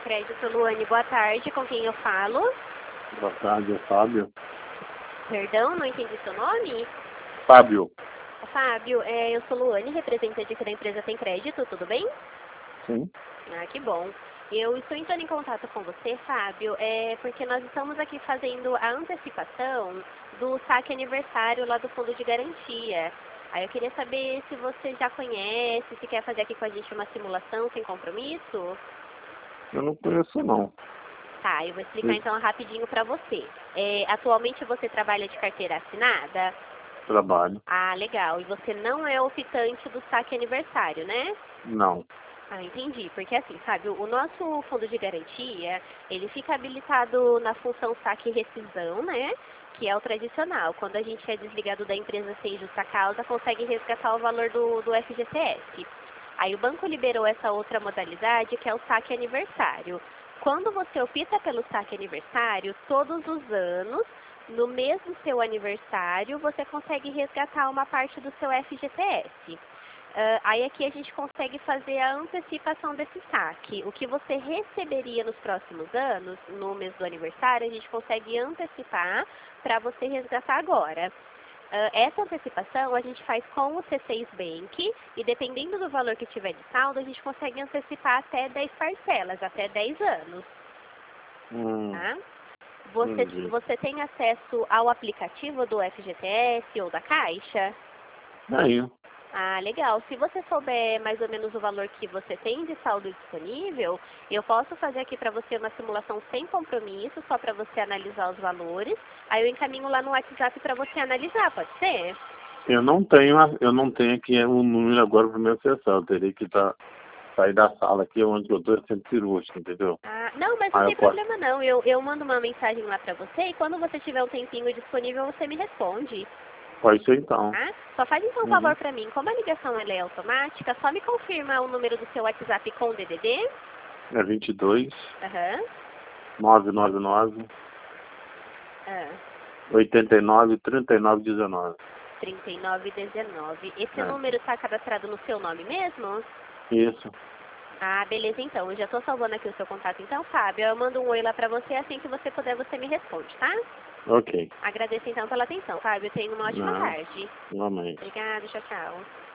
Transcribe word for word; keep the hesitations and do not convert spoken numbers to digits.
Crédito, Luane, boa tarde, com quem eu falo? Boa tarde, é Fábio. Perdão, não entendi seu nome? Fábio. Fábio, é, eu sou Luane, representante aqui da empresa Tem Crédito, tudo bem? Sim. Ah, que bom. Eu estou entrando em contato com você, Fábio, é, porque nós estamos aqui fazendo a antecipação do saque aniversário lá do Fundo de Garantia. Aí eu queria saber se você já conhece, se quer fazer aqui com a gente uma simulação sem compromisso. Eu não conheço, não. Tá, eu vou explicar Sim. então rapidinho para você. É, atualmente você trabalha de carteira assinada? Trabalho. Ah, legal. E você não é optante do saque aniversário, né? Não. Ah, entendi. Porque assim, sabe, o nosso fundo de garantia, ele fica habilitado na função saque e rescisão, né? Que é o tradicional. Quando a gente é desligado da empresa sem justa causa, consegue resgatar o valor do, do F G T S. Aí o banco liberou essa outra modalidade, que é o saque aniversário. Quando você opta pelo saque aniversário, todos os anos, no mês do seu aniversário, você consegue resgatar uma parte do seu F G T S. Uh, aí aqui a gente consegue fazer a antecipação desse saque. O que você receberia nos próximos anos, no mês do aniversário, a gente consegue antecipar para você resgatar agora. Uh, essa antecipação a gente faz com o C seis Bank e dependendo do valor que tiver de saldo, a gente consegue antecipar até dez parcelas, até dez anos. Hum, Tá? Você, entendi. você tem acesso ao aplicativo do F G T S ou da Caixa? Aí, Ah, legal. Se você souber mais ou menos o valor que você tem de saldo disponível, eu posso fazer aqui para você uma simulação sem compromisso, só para você analisar os valores. Aí eu encaminho lá no WhatsApp para você analisar, pode ser? eu não tenho, a- eu não tenho aqui o número agora para me acessar. Eu teria que tá, sair da sala aqui onde eu estou sendo cirúrgico, entendeu? Ah, não, mas não Aí eu tem posso. problema não. Eu, eu mando uma mensagem lá para você e quando você tiver um tempinho disponível, você me responde. Pode ser então. Tá? Só faz então um favor Uhum. para mim. Como a ligação ela é automática, só me confirma o número do seu WhatsApp com o D D D. É vinte e dois, Aham. nove nove nove, Ah. oitenta e nove, trinta e nove, dezenove. trinta e nove dezenove. Esse É. número está cadastrado no seu nome mesmo? Isso. Ah, beleza então. Eu já estou salvando aqui o seu contato então, Fábio. Eu mando um oi lá para você, assim que você puder você me responde, tá? Ok. Agradeço então pela atenção, Fábio. Tenha uma ótima Não, tarde. normalmente. Obrigada, tchau, tchau.